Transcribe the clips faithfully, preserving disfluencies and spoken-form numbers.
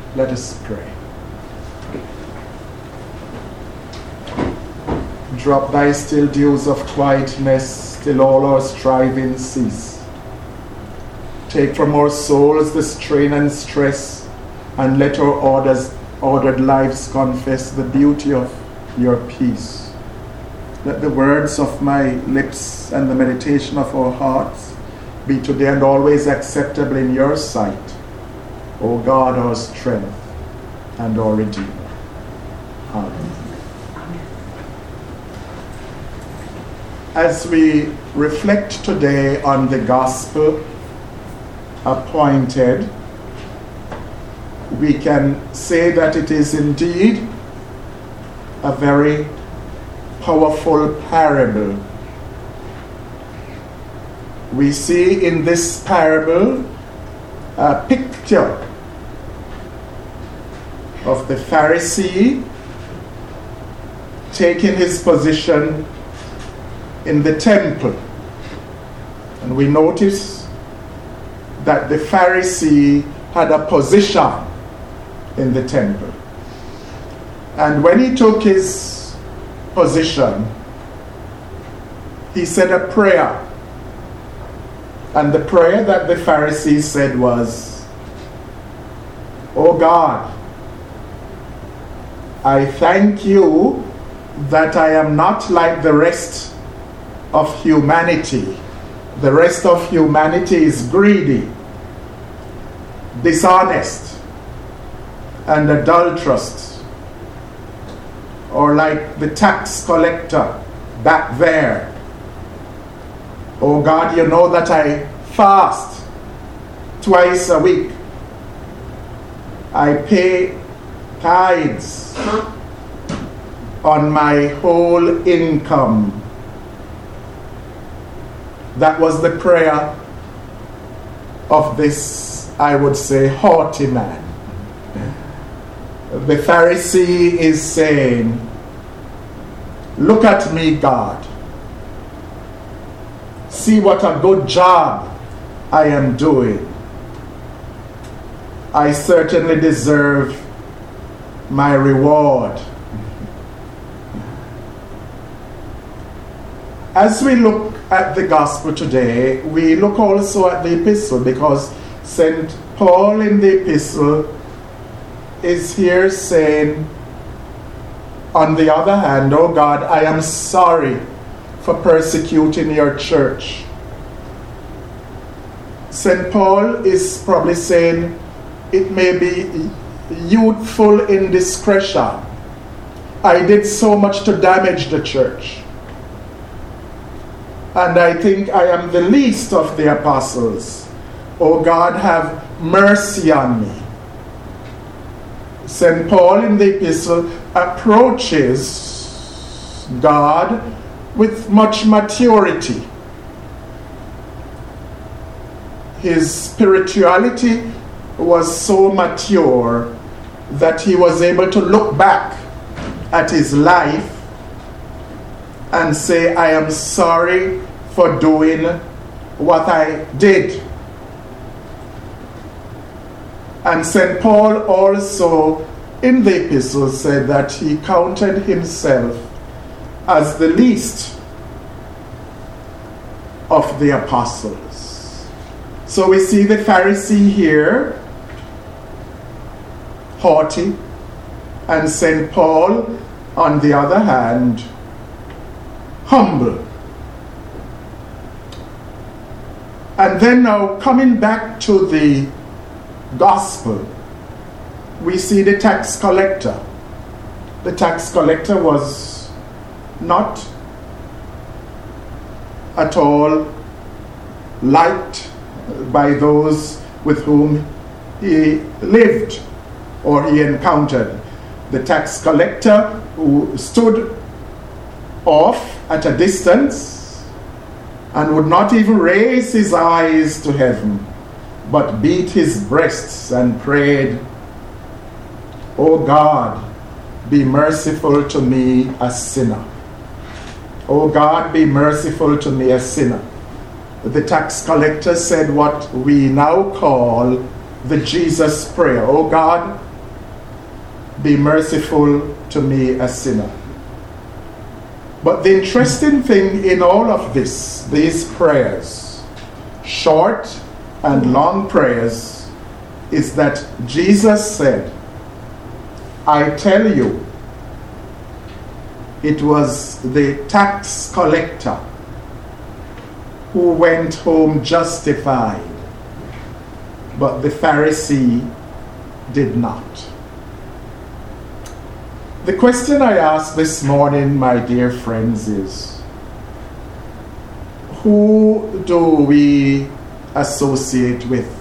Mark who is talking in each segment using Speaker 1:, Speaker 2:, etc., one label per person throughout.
Speaker 1: Let us pray. Drop thy still dews of quietness till all our striving cease. Take from our souls the strain and stress, and let our orders, ordered lives confess the beauty of your peace. Let the words of my lips and the meditation of our hearts be today and always acceptable in your sight, O God, our strength and our Redeemer. Amen. As we reflect today on the gospel appointed, we can say that it is indeed a very powerful parable. We see in this parable a picture of the Pharisee taking his position in the temple. And we notice that the Pharisee had a position in the temple. And when he took his position, he said a prayer. And the prayer that the Pharisee said was, "O God, I thank you that I am not like the rest of humanity. The rest of humanity is greedy, dishonest, and adulterous, or like the tax collector back there. Oh God, you know that I fast twice a week. I pay tithes on my whole income." That was the prayer of this, I would say, haughty man. The Pharisee is saying, "Look at me, God. See what a good job I am doing. I certainly deserve my reward." As we look at the gospel today, we look also at the epistle, because Saint Paul in the epistle is here saying, on the other hand, "Oh God, I am sorry for persecuting your church." Saint Paul is probably saying it may be youthful indiscretion. I did so much to damage the church. And I think I am the least of the apostles. Oh God, have mercy on me. Saint Paul in the epistle approaches God with much maturity. His spirituality was so mature that he was able to look back at his life and say, "I am sorry for doing what I did." And Saint Paul also in the epistle said that he counted himself as the least of the apostles. So we see the Pharisee here, haughty, and Saint Paul, on the other hand, humble. And then now coming back to the gospel, we see the tax collector. The tax collector was not at all liked by those with whom he lived or he encountered. The tax collector who stood off at a distance and would not even raise his eyes to heaven, but beat his breasts and prayed, "O God, be merciful to me, a sinner. O God, be merciful to me, a sinner." The tax collector said what we now call the Jesus prayer. "O God, be merciful to me, a sinner. But the interesting thing in all of this, these prayers, short and long prayers, is that Jesus said, I tell you, it was the tax collector who went home justified, but the Pharisee did not. The question I ask this morning, my dear friends, is who do we associate with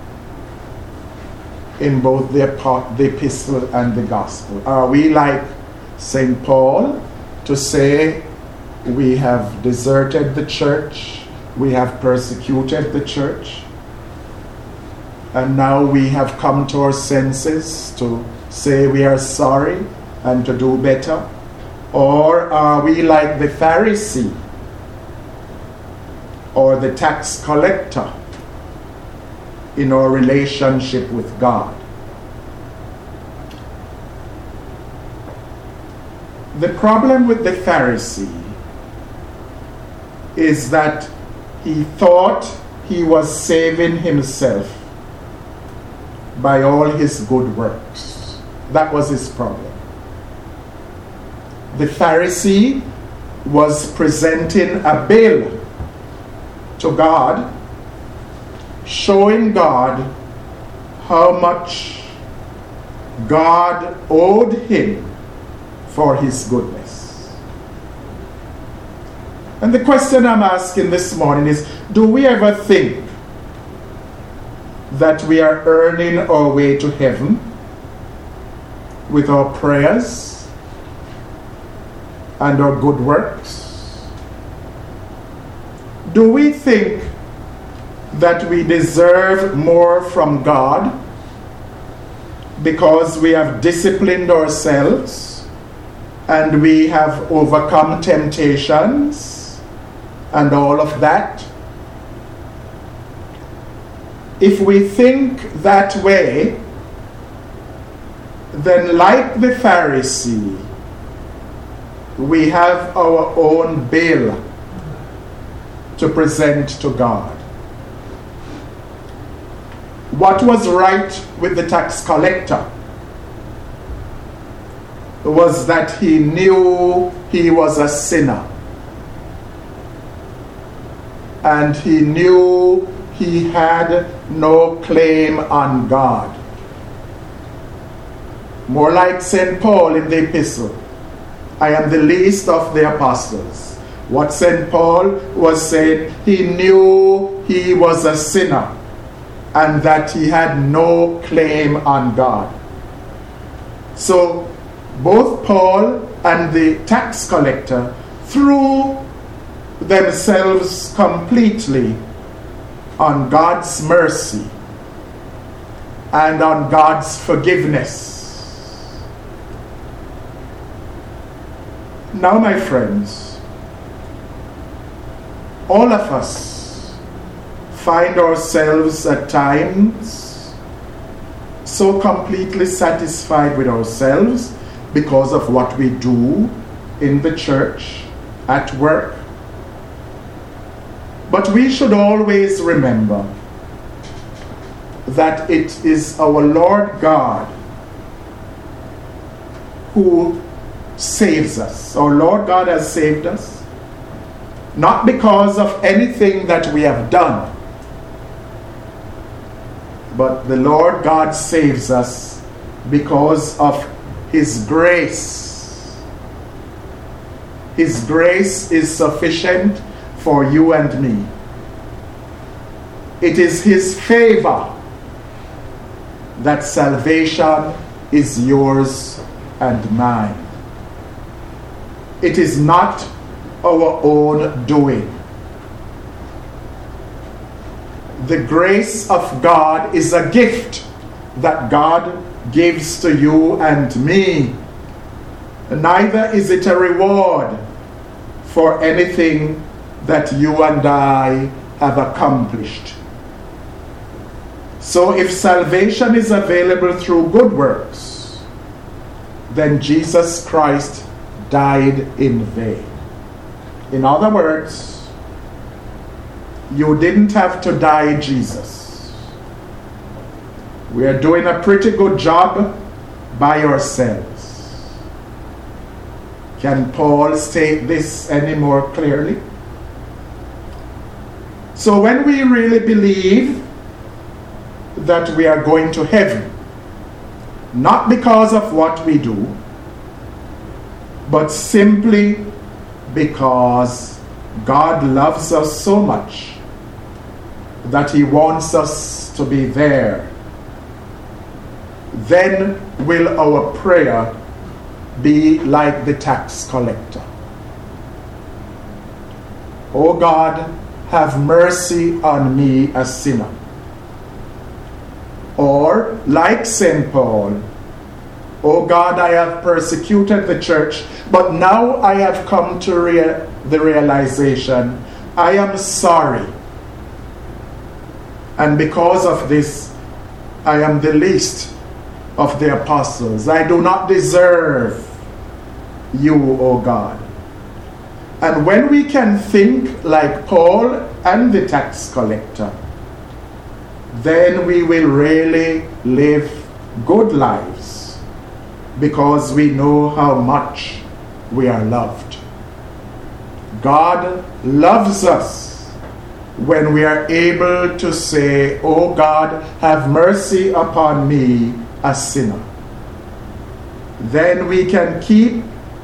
Speaker 1: in both the, the epistle and the gospel? Are we like Saint Paul to say we have deserted the church, we have persecuted the church, and now we have come to our senses to say we are sorry and to do better? Or are we like the Pharisee or the tax collector in our relationship with God? The problem with the Pharisee is that he thought he was saving himself by all his good works. That was his problem. The Pharisee was presenting a bill to God, showing God how much God owed him for his goodness. And the question I'm asking this morning is, do we ever think that we are earning our way to heaven with our prayers and our good works? Do we think that we deserve more from God because we have disciplined ourselves and we have overcome temptations and all of that? If we think that way, then like the Pharisee, we have our own bill to present to God. What was right with the tax collector was that he knew he was a sinner, and he knew he had no claim on God. More like Saint Paul in the epistle, I am the least of the apostles. What Saint Paul was saying, he knew he was a sinner and that he had no claim on God. So both Paul and the tax collector threw themselves completely on God's mercy and on God's forgiveness. Now, my friends, all of us find ourselves at times so completely satisfied with ourselves because of what we do in the church, at work. But we should always remember that it is our Lord God who saves us. Our Lord God has saved us, not because of anything that we have done, but the Lord God saves us because of His grace. His grace is sufficient for you and me. It is His favor that salvation is yours and mine. It is not our own doing. The grace of God is a gift that God gives to you and me. Neither is it a reward for anything that you and I have accomplished. So if salvation is available through good works, then Jesus Christ died in vain. In other words, you didn't have to die, Jesus. We are doing a pretty good job by ourselves. Can Paul state this any more clearly? So when we really believe that we are going to heaven, not because of what we do, but simply because God loves us so much that he wants us to be there, then will our prayer be like the tax collector. Oh God, have mercy on me, a sinner. Or, like Saint Paul, oh God, I have persecuted the church, but now I have come to rea- the realization, I am sorry. And because of this, I am the least of the apostles. I do not deserve you, O God. And when we can think like Paul and the tax collector, then we will really live good lives because we know how much we are loved. God loves us when we are able to say, oh God, have mercy upon me, a sinner. Then we can keep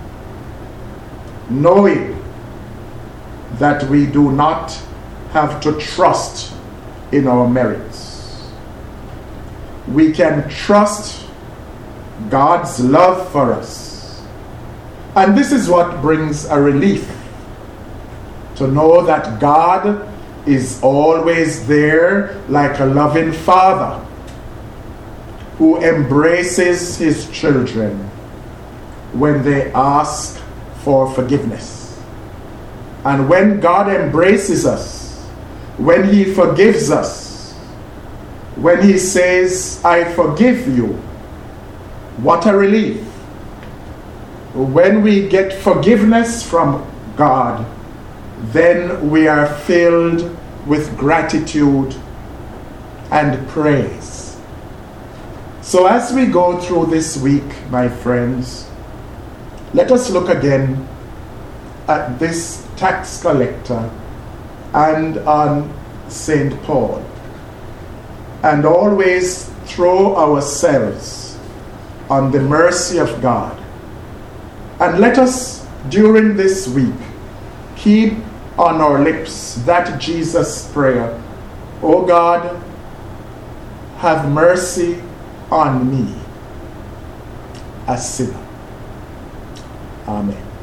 Speaker 1: knowing that we do not have to trust in our merits. We can trust God's love for us. And this is what brings a relief, to know that God is always there like a loving father who embraces his children when they ask for forgiveness. And when God embraces us, when he forgives us, when he says, I forgive you, what a relief. When we get forgiveness from God, then we are filled with gratitude and praise. So as we go through this week, my friends, let us look again at this tax collector and on Saint Paul, and always throw ourselves on the mercy of God. And let us, during this week, keep on our lips that Jesus prayer, O God, have mercy on me, a sinner. Amen.